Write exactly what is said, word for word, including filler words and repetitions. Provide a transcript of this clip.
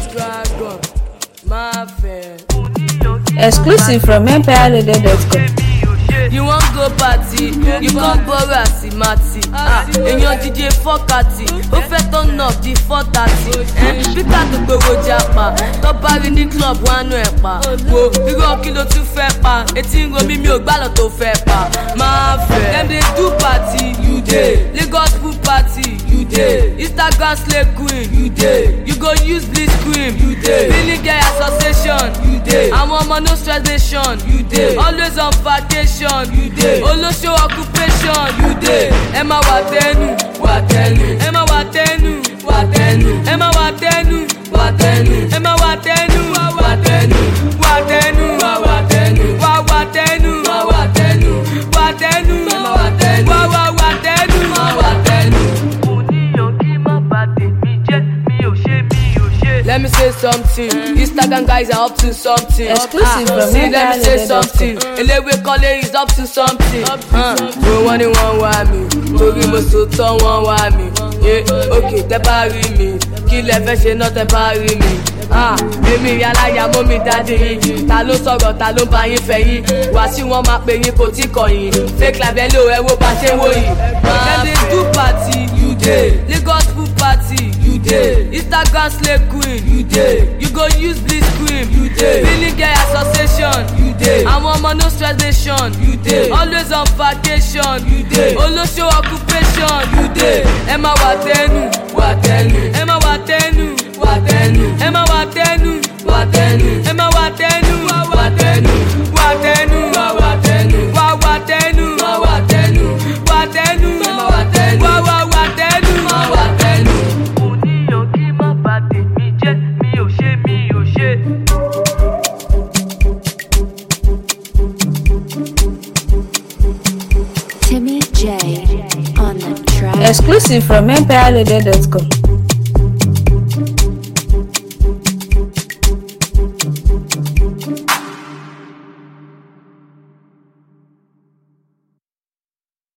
Dragon, my friend. Exclusive from empire loaded dot com. You wan go party, you come borrow asimati. Ah, èèyàn D J fọ́kàtì, ó fẹ́ turn up di four thirty. Peter tó gbowó japa, tó bá rí ní club wánú ẹ̀ pa. Wo irọ́ kí ló tún fẹ́ pa? Etí ń ro mi mi ò gbálọ̀ tó fẹ́ pa. Máa fẹ́. Dem dey do party, you dey. Lagos pool party, you dey. Instagram slay queen, you dey. You go use bleach cream, you dey. Billy Girl Association, you dey. Àwọn ọmọ no stress nation, you dey. Always on vacation, you dey. Olóṣó occupation, you dey. Ẹ máa wà tẹnu, wà tẹnu. Ẹ máa wà tẹnu, wà tẹnu. Ẹ máa wà tẹnu, wà tẹnu. Ẹ máa wà tẹnu, wà tẹnu. Wà tẹnu, wà wà tẹnu. Wà wà tẹnu, wà wà tẹnu. Wà tẹnu, ẹ máa wà tẹnu. Wà wà wà tẹnu, wà wà tẹnu. Oníyan kí má bà tèmi jẹ́, mi ò ṣe, mi ò ṣe. Let me say something. Instagram guys are up to something. Exclusive from see, let me say empire loaded dot com. something. Elewe Kole is up to something. Mo wọ́n ní wọ́n wá mi, torí mo so tán wọ́n wá mi. Òkè tẹ́ bá rí mi, kí lẹ fẹ́ ṣe náà tẹ́ bá rí mi. Èmi aláya mọ́ mi dáadé yín, ta ló sọ̀rọ̀ ta ló bá yín fẹ́ yín. Wàásù wọn máa pè yín kò tí kọ̀ yín. Fake life ẹ lò ẹ wo bá ṣe wò yìí. Dem dey do party, you dey. Lagos pool party, you dey. Instagram slay queen, you dey. You go use bleach cream, you dey. Billy Girl Association, you dey. Àwọn ọmọ no stress nation, you dey. Always on vacation, you dey. Olóṣó occupation, you dey. Ẹ máa wà tẹnu, wà tẹnu. Ẹ máa wà tẹnu, wà tẹnu. Ẹ máa wà tẹnu, wà tẹnu. Ẹ máa wà tẹnu, wà tẹnu. Wà tẹnu, wà wà tẹnu. Wà wà tẹnu, wà wà tẹnu. Wà tẹnu, ẹ máa wà tẹnu. Wà wà wà tẹnu, wà wà tẹnu. Oníyan kí má bà tèmi jẹ́, mi ò ṣe, mi ò ṣe. Timmy J on the track. Exclusive from empire loaded dot com.